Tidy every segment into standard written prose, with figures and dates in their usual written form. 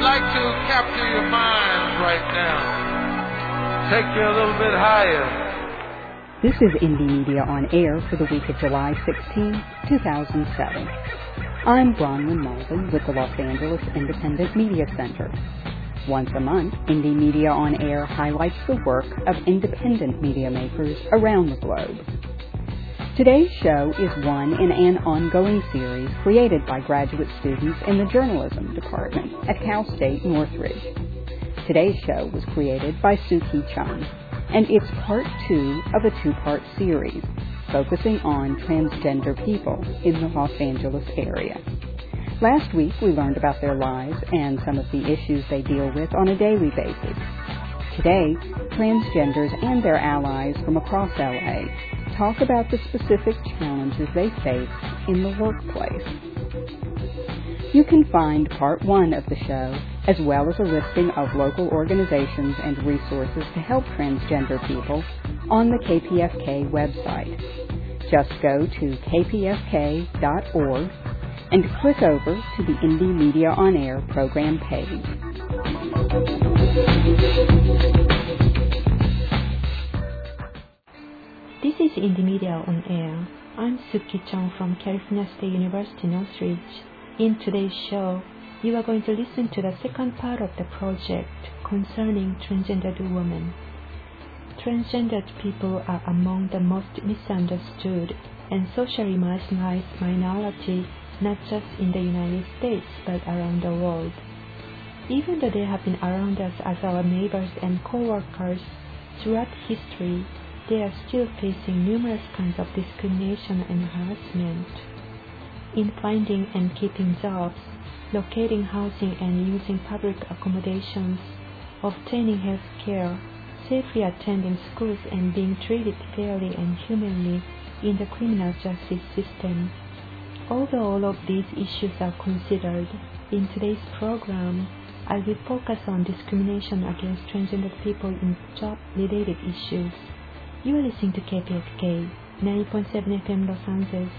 like to capture your minds right now. Take you a little bit higher. This is Indie Media on Air for the week of July 16, 2007. I'm Bronwyn Malden with the Los Angeles Independent Media Center. Once a month, Indie Media on Air highlights the work of independent media makers around the globe. Today's show is one in an ongoing series created by graduate students in the journalism department at Cal State Northridge. Today's show was created by Soo-Ki Chung, and it's part 2 of a 2-part series focusing on transgender people in the Los Angeles area. Last week, we learned about their lives and some of the issues they deal with on a daily basis. Today, transgenders and their allies from across LA talk about the specific challenges they face in the workplace. You can find part 1 of the show, as well as a listing of local organizations and resources to help transgender people, on the KPFK website. Just go to kpfk.org and click over to the Indie Media on Air program page. This is Indie Media on Air. I'm Soo-Ki Chung from California State University, Northridge. In today's show, you are going to listen to the second part of the project concerning transgendered women. Transgendered people are among the most misunderstood and socially marginalized minority, not just in the United States but around the world. Even though they have been around us as our neighbors and co-workers throughout history, they are still facing numerous kinds of discrimination and harassment. In finding and keeping jobs, locating housing and using public accommodations, obtaining health care, safely attending schools, and being treated fairly and humanly in the criminal justice system. Although all of these issues are considered, in today's program, I will focus on discrimination against transgender people in job-related issues. You are listening to KPFK, 90.7 FM Los Angeles,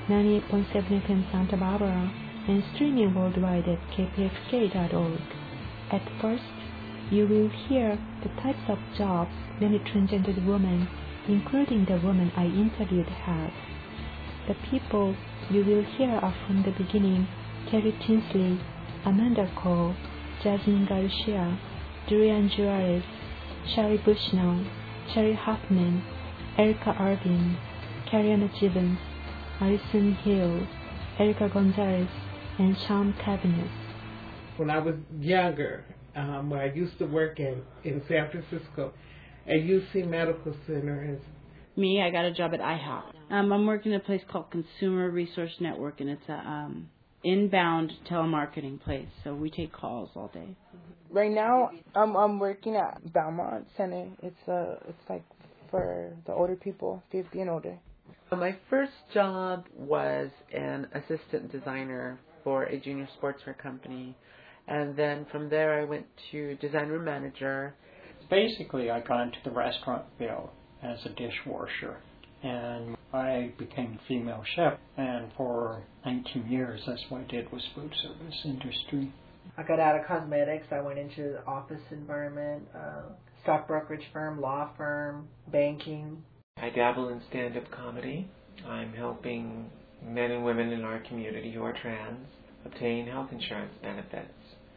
98.7 FM Santa Barbara, and streaming worldwide at kpfk.org. At first, you will hear the types of jobs many transgendered women, including the woman I interviewed, have. The people you will hear are from the beginning: Terry Tinsley, Amanda Cole, Jasmine Garcia, Durian Juarez, Shari Bushnell, Cherry Hoffman, Erica Irvin, Kariana Gibbons, Alison Hill, Erica Gonzalez, and Sean Cabinet. When I was younger, where I used to work in San Francisco at UC Medical Center. Me, I got a job at IHOP. I'm working at a place called Consumer Resource Network, and it's a inbound telemarketing place. So we take calls all day. Right now, I'm working at Belmont Center. It's like for the older people, 50 and older. My first job was an assistant designer for a junior sportswear company, and then from there I went to design room manager. Basically, I got into the restaurant field as a dishwasher, and I became a female chef, and for 19 years that's what I did was food service industry. I got out of cosmetics. I went into the office environment, stock brokerage firm, law firm, banking. I dabble in stand-up comedy. I'm helping men and women in our community who are trans obtain health insurance benefits.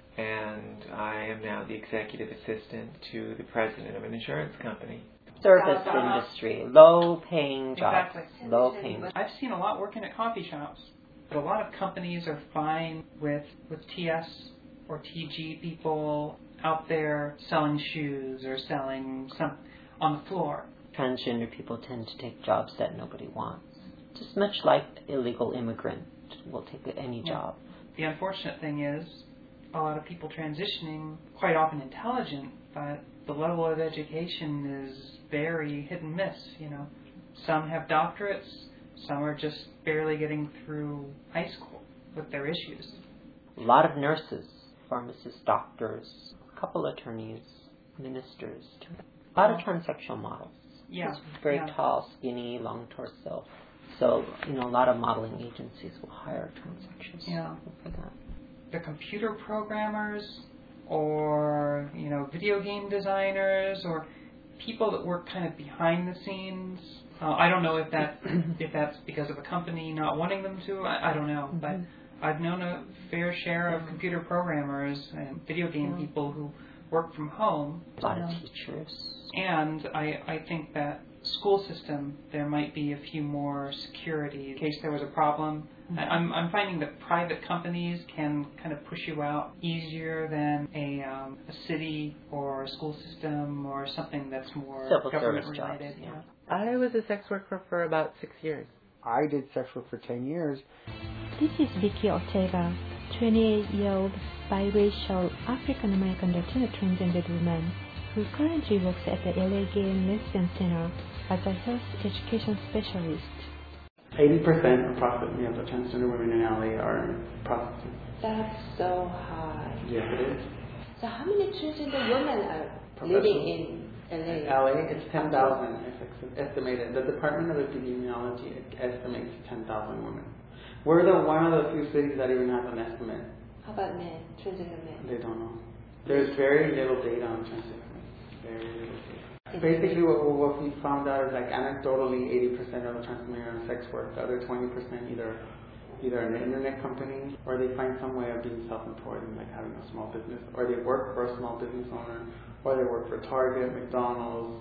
And I am now the executive assistant to the president of an insurance company. Service industry, low-paying jobs, Exactly. low-paying. I've seen a lot working at coffee shops. But a lot of companies are fine with TS or TG people out there selling shoes or selling some on the floor. Transgender people tend to take jobs that nobody wants. Just much like illegal immigrant will take any job. The unfortunate thing is a lot of people transitioning, quite often intelligent, but the level of education is very hit and miss, you know. Some have doctorates, some are just barely getting through high school with their issues. A lot of nurses, pharmacists, doctors, a couple attorneys, ministers, a lot of transsexual models. Yeah. Very tall, skinny, long torso. So, a lot of modeling agencies will hire transsexuals for that. The computer programmers, or, video game designers or people that work kind of behind the scenes. I don't know if that's because of a company not wanting them to. I don't know, but I've known a fair share of computer programmers and video game people who work from home. A lot of teachers. And I think that school system, there might be a few more security in case there was a problem. I'm finding that private companies can kind of push you out easier than a city or a school system or something that's more government related. Yeah. I was a sex worker for about 6 years. I did sex work for 10 years. This is Vicky Ortega, 28-year-old biracial African-American Latino transgender woman who currently works at the LA Gay and Lesbian Center as a health education specialist. 80% approximately of the transgender women in LA are prostitutes. That's so high. Yes, it is. So how many transgender women are living in LA? LA, it's 10,000 it's estimated. The Department of Epidemiology estimates 10,000 women. We're one of the few cities that even has an estimate. How about men, transgender men? They don't know. There's very little data on transgender men. Very little data. Basically, what we found out is like anecdotally, 80% of the transgender sex work. The other 20% either an internet company or they find some way of being self-employed and like having a small business, or they work for a small business owner, or they work for Target, McDonald's,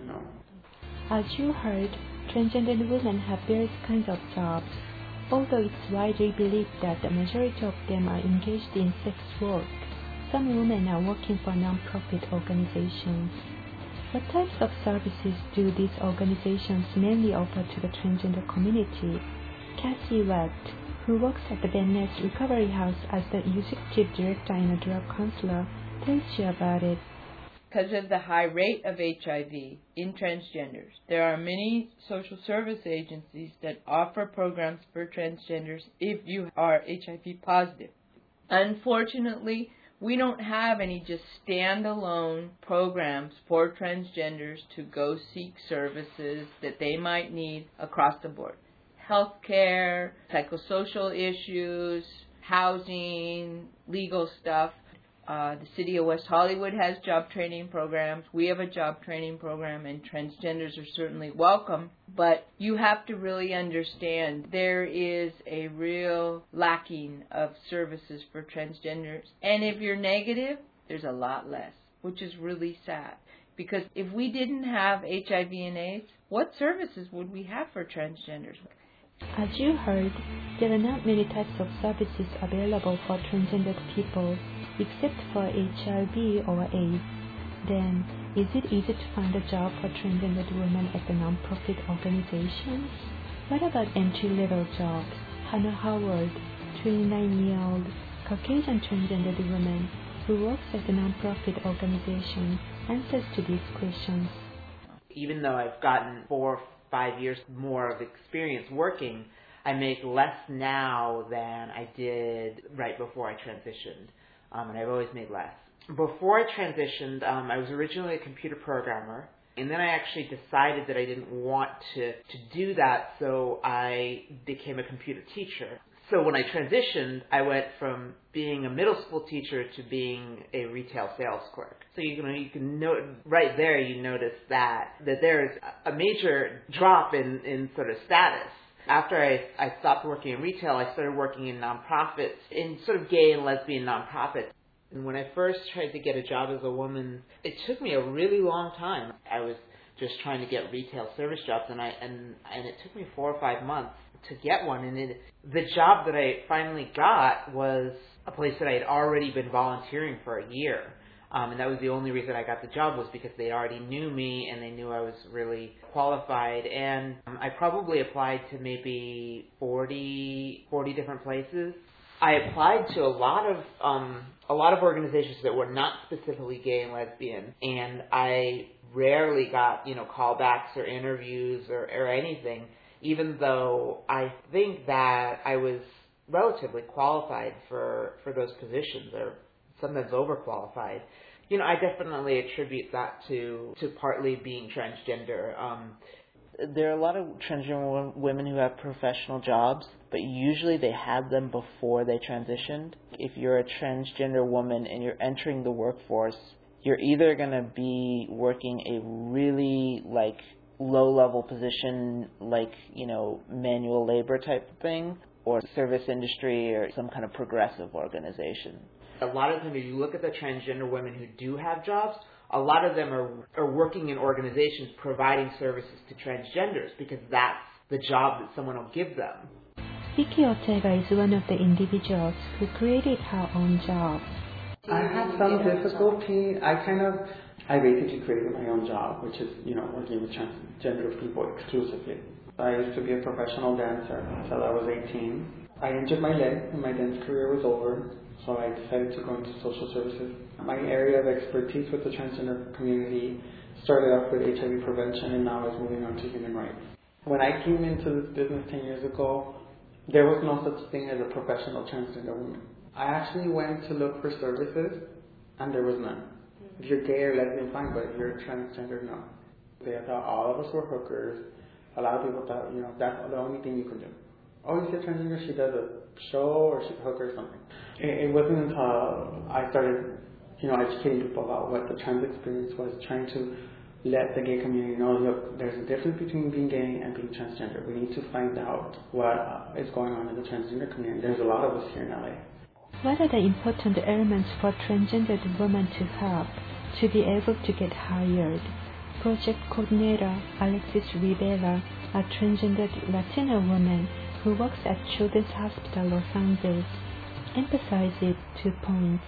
As you heard, transgender women have various kinds of jobs, although it's widely believed that the majority of them are engaged in sex work. Some women are working for non-profit organizations. What types of services do these organizations mainly offer to the transgender community? Cassie Webb, who works at the Van Ness Recovery House as the executive director and a drug counselor, tells you about it. Because of the high rate of HIV in transgenders, there are many social service agencies that offer programs for transgenders if you are HIV positive. Unfortunately, we don't have any just standalone programs for transgenders to go seek services that they might need across the board. Healthcare, psychosocial issues, housing, legal stuff. The city of West Hollywood has job training programs. We have a job training program, and transgenders are certainly welcome. But you have to really understand there is a real lacking of services for transgenders. And if you're negative, there's a lot less, which is really sad. Because if we didn't have HIV and AIDS, what services would we have for transgenders? As you heard, there are not many types of services available for transgender people, except for HIV or AIDS. Then, is it easy to find a job for transgender women at the non-profit organizations? What about entry-level jobs? Hannah Howard, 29-year-old Caucasian transgender woman who works at the non-profit organization, answers to these questions. Even though I've gotten 4 or 5 years more of experience working, I make less now than I did right before I transitioned. And I've always made less. Before I transitioned, I was originally a computer programmer, and then I actually decided that I didn't want to do that, so I became a computer teacher. So when I transitioned, I went from being a middle school teacher to being a retail sales clerk. So you can note right there, you notice that there is a major drop in sort of status. After I stopped working in retail, I started working in nonprofits, in sort of gay and lesbian nonprofits. And when I first tried to get a job as a woman, it took me a really long time. I was just trying to get retail service jobs, and it took me 4 or 5 months to get one. And the job that I finally got was a place that I had already been volunteering for a year. And that was the only reason I got the job, was because they already knew me and they knew I was really qualified. And I probably applied to maybe 40 different places. I applied to a lot of organizations that were not specifically gay and lesbian, and I rarely got callbacks or interviews or anything, even though I think that I was relatively qualified for those positions, or sometimes overqualified. I definitely attribute that to partly being transgender. There are a lot of transgender women who have professional jobs, but usually they had them before they transitioned. If you're a transgender woman and you're entering the workforce, you're either going to be working a really low-level position, manual labor type of thing, or service industry or some kind of progressive organization. A lot of times, if you look at the transgender women who do have jobs, a lot of them are working in organizations providing services to transgenders because that's the job that someone will give them. Vicky Ortega is one of the individuals who created her own job. I had some difficulty. I basically created my own job, which is, working with transgender people exclusively. I used to be a professional dancer until I was 18. I injured my leg and my dance career was over, so I decided to go into social services. My area of expertise with the transgender community started off with HIV prevention and now is moving on to human rights. When I came into this business 10 years ago, there was no such thing as a professional transgender woman. I actually went to look for services and there was none. If you're gay or lesbian, fine, but if you're transgender, no. They thought all of us were hookers. A lot of people thought, that's the only thing you can do. Oh, you see a transgender, she does a show or she's a hooker or something. It wasn't until I started, educating people about what the trans experience was, trying to let the gay community know, look, there's a difference between being gay and being transgender. We need to find out what is going on in the transgender community. There's a lot of us here in LA. What are the important elements for transgendered women to have to be able to get hired? Project coordinator Alexis Rivera, a transgendered Latina woman who works at Children's Hospital Los Angeles, emphasizes 2 points.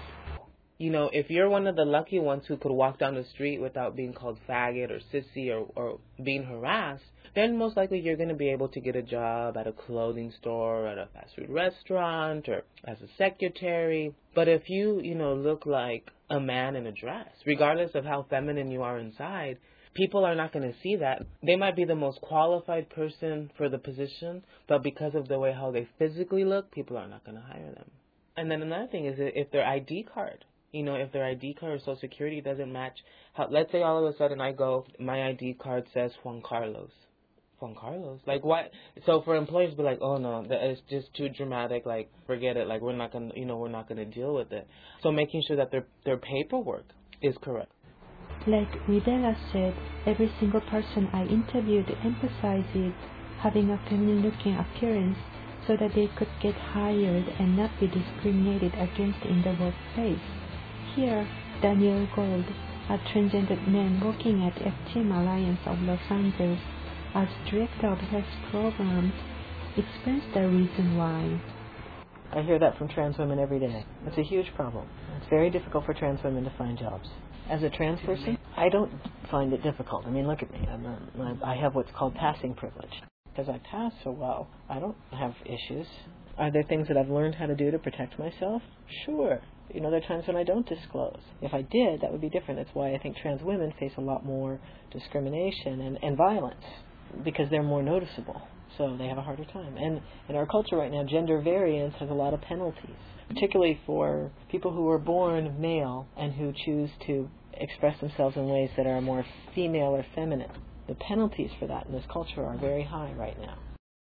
If you're one of the lucky ones who could walk down the street without being called faggot or sissy or being harassed, then most likely you're going to be able to get a job at a clothing store, at a fast food restaurant, or as a secretary. But if you, look like a man in a dress, regardless of how feminine you are inside, people are not going to see that. They might be the most qualified person for the position, but because of the way how they physically look, people are not going to hire them. And then another thing is if their ID card, if their ID card or Social Security doesn't match, let's say all of a sudden I go, my ID card says Juan Carlos. Juan Carlos? Like what? So for employers be like, oh no, that is just too dramatic, like forget it, like we're not going to, we're not going to deal with it. So making sure that their paperwork is correct. Like Rivera said, every single person I interviewed emphasized having a feminine-looking appearance so that they could get hired and not be discriminated against in the workplace. Here, Daniel Gold, a transgendered man working at F-Team Alliance of Los Angeles as Director of Health Programs, explains the reason why. I hear that from trans women every day. It's a huge problem. It's very difficult for trans women to find jobs. As a trans person, I don't find it difficult. I mean, look at me. I have what's called passing privilege. Because I pass so well, I don't have issues. Are there things that I've learned how to do to protect myself? Sure. There are times when I don't disclose. If I did, that would be different. That's why I think trans women face a lot more discrimination and violence, because they're more noticeable. So they have a harder time. And in our culture right now, gender variance has a lot of penalties, particularly for people who are born male and who choose to express themselves in ways that are more female or feminine. The penalties for that in this culture are very high right now.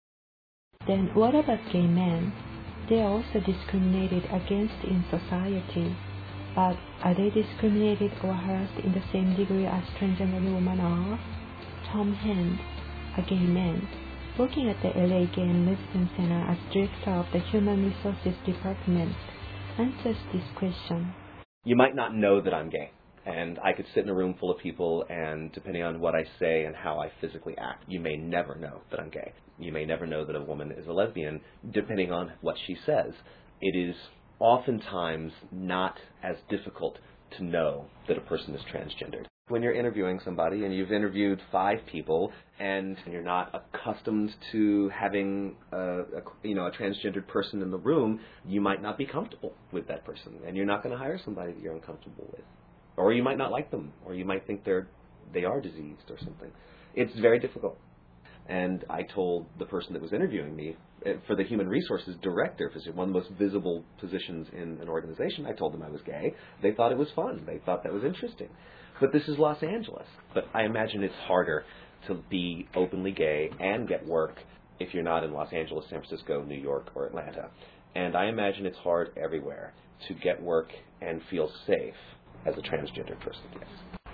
Then what about gay men? They are also discriminated against in society. But are they discriminated or harassed in the same degree as transgender women are? Tom Hand, a gay man, working at the LA Gay and Lesbian Center as Director of the Human Resources Department, answers this question. You might not know that I'm gay. And I could sit in a room full of people, and depending on what I say and how I physically act, you may never know that I'm gay. You may never know that a woman is a lesbian, depending on what she says. It is oftentimes not as difficult to know that a person is transgendered. When you're interviewing somebody and you've interviewed 5 people and you're not accustomed to having a transgendered person in the room, you might not be comfortable with that person, and you're not going to hire somebody that you're uncomfortable with. Or you might not like them, or you might think they are diseased or something. It's very difficult. And I told the person that was interviewing me, for the Human Resources Director, one of the most visible positions in an organization, I told them I was gay. They thought it was fun. They thought that was interesting. But this is Los Angeles. But I imagine it's harder to be openly gay and get work if you're not in Los Angeles, San Francisco, New York, or Atlanta. And I imagine it's hard everywhere to get work and feel safe as a transgender person. Yes.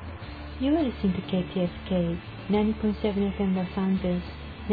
You are listening to KPFK, 90.7 FM Los Angeles,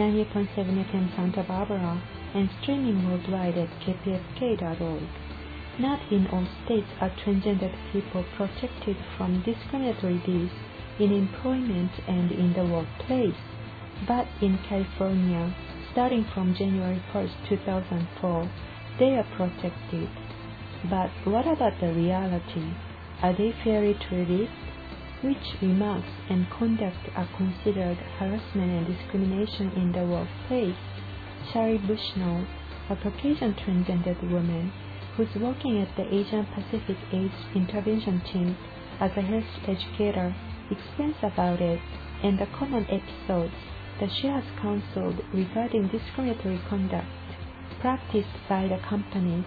98.7 FM Santa Barbara, and streaming worldwide at kpfk.org. Not in all states are transgender people protected from discriminatory deeds in employment and in the workplace, but in California, starting from January 1st, 2004, they are protected. But what about the reality? Are they fairly treated? Which remarks and conduct are considered harassment and discrimination in the workplace? Shari Bushnell, a Caucasian transgendered woman who's working at the Asian Pacific AIDS Intervention Team as a health educator, explains about it and the common episodes that she has counseled regarding discriminatory conduct practiced by the companies.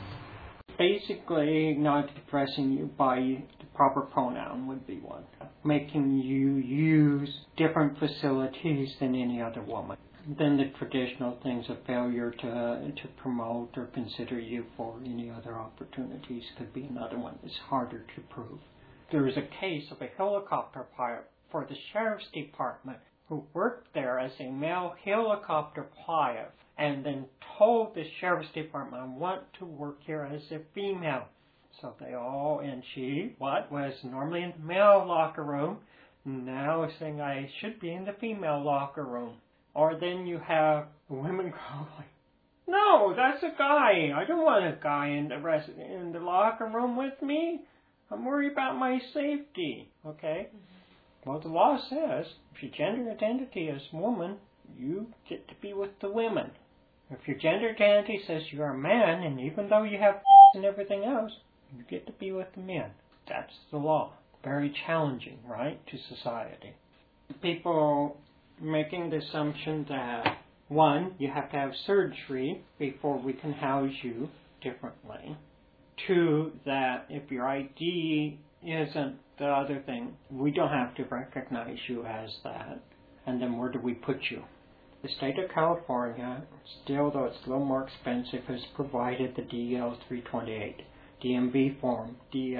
Basically, not addressing you by the proper pronoun would be one. Making you use different facilities than any other woman. Then the traditional things of failure to promote or consider you for any other opportunities could be another one that's harder to prove. There is a case of a helicopter pilot for the Sheriff's Department who worked there as a male helicopter pilot and then told the Sheriff's Department, I want to work here as a female. So they all, and she, was normally in the male locker room, now saying I should be in the female locker room. Or then you have women go like, no, that's a guy. I don't want a guy in the locker room with me. I'm worried about my safety. Okay? Well, the law says if your gender identity is woman, you get to be with the women. If your gender identity says you're a man, and even though you have and everything else, you get to be with the men. That's the law. Very challenging, right, to society. People making the assumption that, one, you have to have surgery before we can house you differently. Two, that if your ID isn't the other thing, we don't have to recognize you as that. And then where do we put you? The state of California, still though it's a little more expensive, has provided the DL-328, DMV form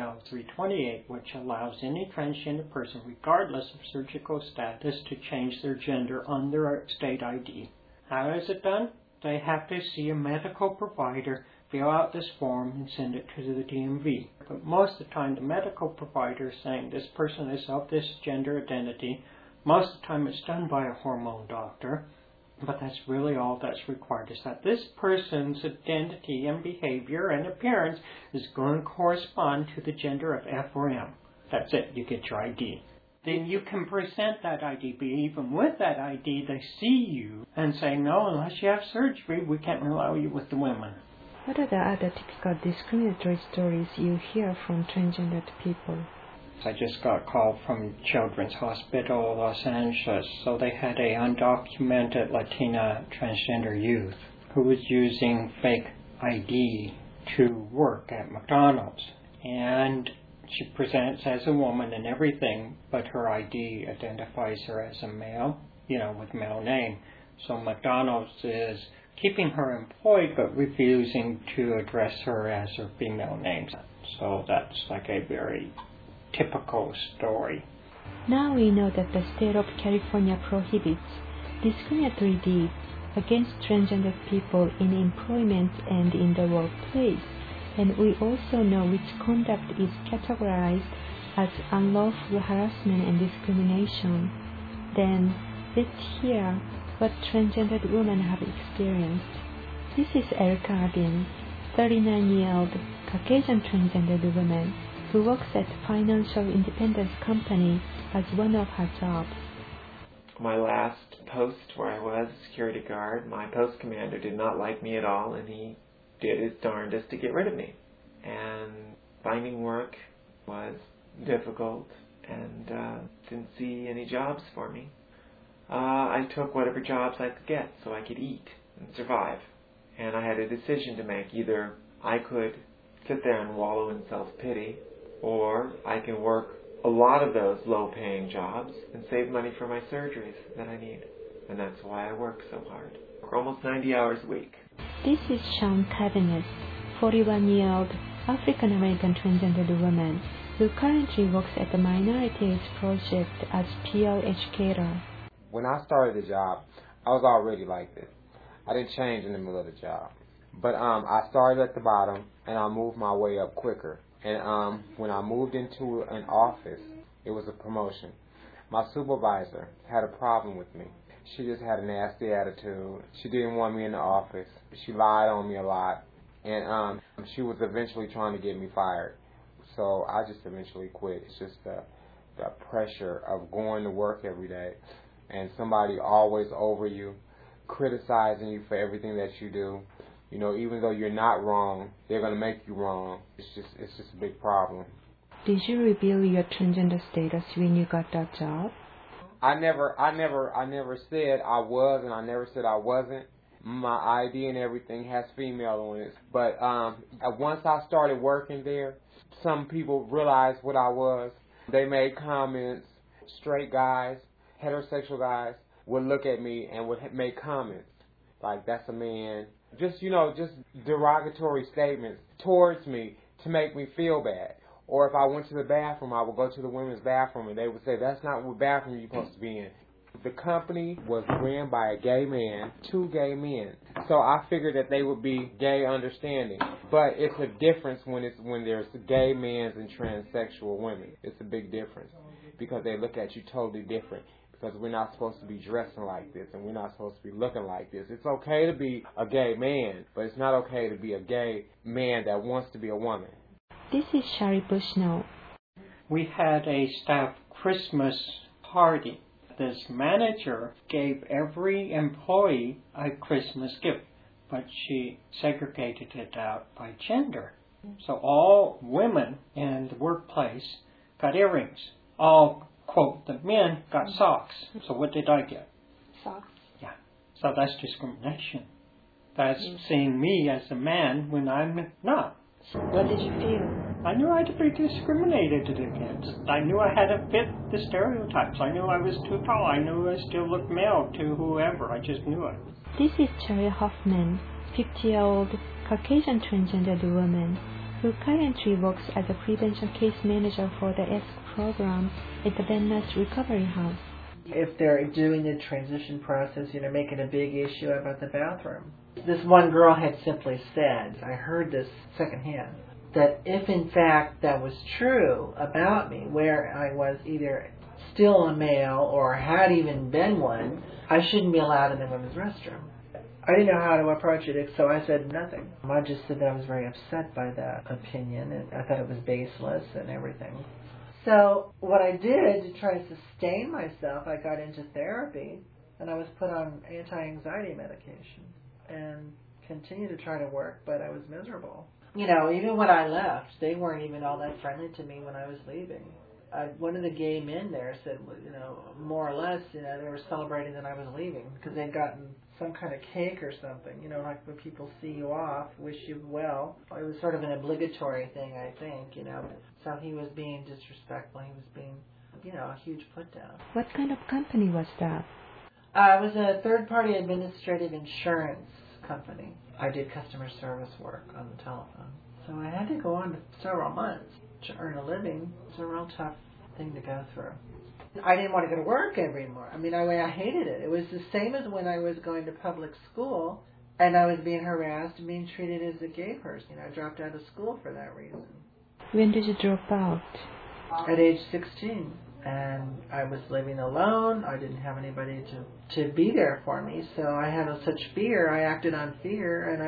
DL-328, which allows any transgender person, regardless of surgical status, to change their gender on their state ID. How is it done? They have to see a medical provider, fill out this form, and send it to the DMV. But most of the time, the medical provider is saying this person is of this gender identity. Most of the time, it's done by a hormone doctor. But that's really all that's required, is that this person's identity and behavior and appearance is going to correspond to the gender of F or M. That's it. You get your ID. Then you can present that ID. But even with that ID, they see you and say, no, unless you have surgery, we can't allow you with the women. What are the other typical discriminatory stories you hear from transgendered people? I just got a call from Children's Hospital, Los Angeles. So they had a undocumented Latina transgender youth who was using fake ID to work at McDonald's. And she presents as a woman and everything, but her ID identifies her as a male, with male name. So McDonald's is keeping her employed but refusing to address her as her female name. So that's like a very typical story. Now we know that the state of California prohibits discriminatory deeds against transgender people in employment and in the workplace, and we also know which conduct is categorized as unlawful harassment and discrimination. Then let's hear what transgendered women have experienced. This is Erica Abin, 39-year-old Caucasian transgendered woman who works at Financial Independence Company as one of her jobs. My last post where I was a security guard, my post commander did not like me at all, and he did his darndest to get rid of me. And finding work was difficult, and didn't see any jobs for me. I took whatever jobs I could get so I could eat and survive. And I had a decision to make. Either I could sit there and wallow in self-pity, or I can work a lot of those low-paying jobs and save money for my surgeries that I need. And that's why I work so hard. For almost 90 hours a week. This is Sean Cabinet, 41-year-old African-American transgender woman who currently works at the Minority Age Project as peer educator. When I started the job, I was already like this. I didn't change in the middle of the job. But I started at the bottom, and I moved my way up quicker. And when I moved into an office, it was a promotion. My supervisor had a problem with me. She just had a nasty attitude. She didn't want me in the office. She lied on me a lot. And she was eventually trying to get me fired. So I just eventually quit. It's just the pressure of going to work every day and somebody always over you, criticizing you for everything that you do. You know, even though you're not wrong, they're going to make you wrong. It's just a big problem. Did you reveal your transgender status when you got that job? I never said I was, and I never said I wasn't. My ID and everything has female on it. But once I started working there, some people realized what I was. They made comments. Straight guys, heterosexual guys would look at me and would make comments like, that's a man. Just derogatory statements towards me to make me feel bad. Or if I went to the bathroom, I would go to the women's bathroom and they would say, that's not what bathroom you're supposed to be in. The company was ran by a gay man, 2 gay men. So I figured that they would be gay understanding. But it's a difference when there's gay men and transsexual women. It's a big difference because they look at you totally different. Because we're not supposed to be dressing like this and we're not supposed to be looking like this. It's okay to be a gay man, but it's not okay to be a gay man that wants to be a woman. This is Shari Bushnell. We had a staff Christmas party. This manager gave every employee a Christmas gift, but she segregated it out by gender. So all women in the workplace got earrings. All, quote, the men got socks. So what did I get? Socks. Yeah. So that's discrimination. That's seeing me as a man when I'm not. What did you feel? I knew I had to be discriminated against. I knew I had to fit the stereotypes. I knew I was too tall. I knew I still looked male to whoever. I just knew it. This is Cherry Hoffman, 50-year-old Caucasian transgender woman who currently works as a prevention case manager for the ESC program at the Van Ness Recovery House. If they're doing the transition process, making a big issue about the bathroom. This one girl had simply said, I heard this secondhand, that if in fact that was true about me, where I was either still a male or had even been one, I shouldn't be allowed in the women's restroom. I didn't know how to approach it, so I said nothing. I just said that I was very upset by that opinion, and I thought it was baseless and everything. So what I did to try to sustain myself, I got into therapy, and I was put on anti-anxiety medication, and continued to try to work, but I was miserable. Even when I left, they weren't even all that friendly to me when I was leaving. One of the gay men there said, more or less, they were celebrating that I was leaving because they'd gotten some kind of cake or something, like when people see you off, wish you well. It was sort of an obligatory thing, I think, So he was being disrespectful. He was being, a huge put down. What kind of company was that? It was a third-party administrative insurance company. I did customer service work on the telephone. So I had to go on several months to earn a living. It's a real tough thing to go through. I didn't want to go to work anymore. I hated it. It was the same as when I was going to public school and I was being harassed and being treated as a gay person. I dropped out of school for that reason. When did you drop out? At age 16. And I was living alone. I didn't have anybody to be there for me. So I had such fear. I acted on fear, and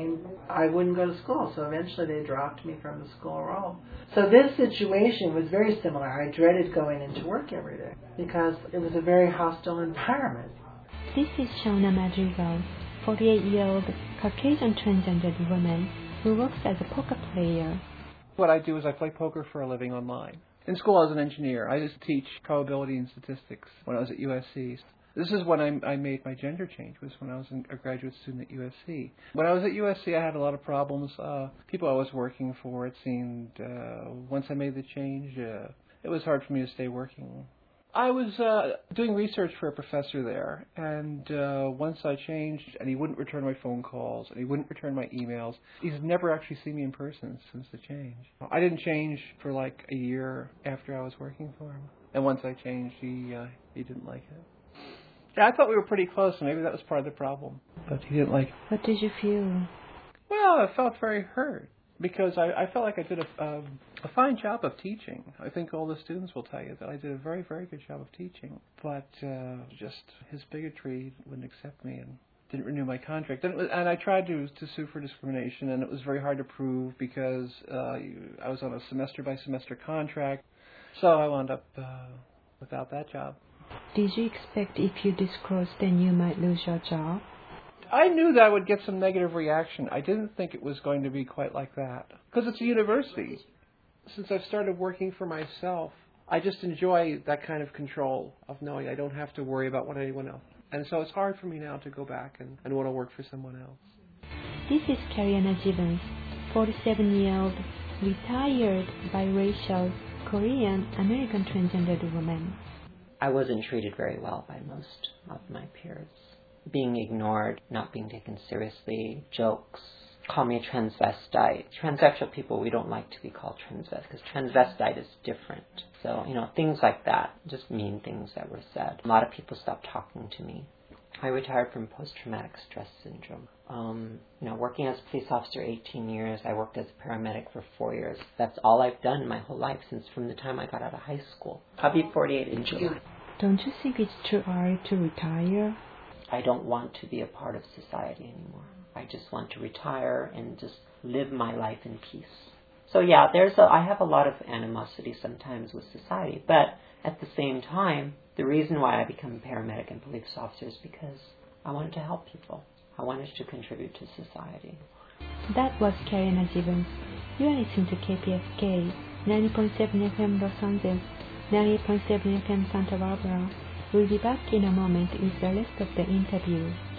I wouldn't go to school. So eventually they dropped me from the school roll. So this situation was very similar. I dreaded going into work every day because it was a very hostile environment. This is Shauna Madrigal, 48-year-old Caucasian transgendered woman who works as a poker player. What I do is I play poker for a living online. In school, I was an engineer. I used to teach probability and statistics when I was at USC. This is when I made my gender change, was when I was a graduate student at USC. When I was at USC, I had a lot of problems. People I was working for, it seemed, once I made the change, it was hard for me to stay working. I was doing research for a professor there, and once I changed, and he wouldn't return my phone calls, and he wouldn't return my emails. He's never actually seen me in person since the change. I didn't change for like a year after I was working for him, and once I changed, he didn't like it. Yeah, I thought we were pretty close, and maybe that was part of the problem, but he didn't like it. What did you feel? Well, I felt very hurt, because I felt like I did a fine job of teaching. I think all the students will tell you that I did a very, very good job of teaching. But just his bigotry wouldn't accept me and didn't renew my contract. And I tried to sue for discrimination, and it was very hard to prove because I was on a semester-by-semester contract. So I wound up without that job. Did you expect if you disclosed then you might lose your job? I knew that I would get some negative reaction. I didn't think it was going to be quite like that. Because it's a university. Since I've started working for myself, I just enjoy that kind of control of knowing I don't have to worry about what anyone else. And so it's hard for me now to go back and want to work for someone else. This is Kariana Givens, 47-year-old, retired biracial Korean American transgendered woman. I wasn't treated very well by most of my peers. Being ignored, not being taken seriously, jokes, call me a transvestite. Transsexual people, we don't like to be called transvestite because transvestite is different. So, things like that, just mean things that were said. A lot of people stopped talking to me. I retired from post-traumatic stress syndrome. Working as a police officer 18 years, I worked as a paramedic for 4 years. That's all I've done my whole life since from the time I got out of high school. I'll be 48 in July. Don't you think it's too early to retire? I don't want to be a part of society anymore. I just want to retire and just live my life in peace. So yeah, I have a lot of animosity sometimes with society, but at the same time, the reason why I became a paramedic and police officer is because I wanted to help people. I wanted to contribute to society. That was Kariana Givens. You are listening to KPFK, 90.7 FM Los Angeles, 98.7 FM Santa Barbara. We'll be back in a moment with the rest of the interview.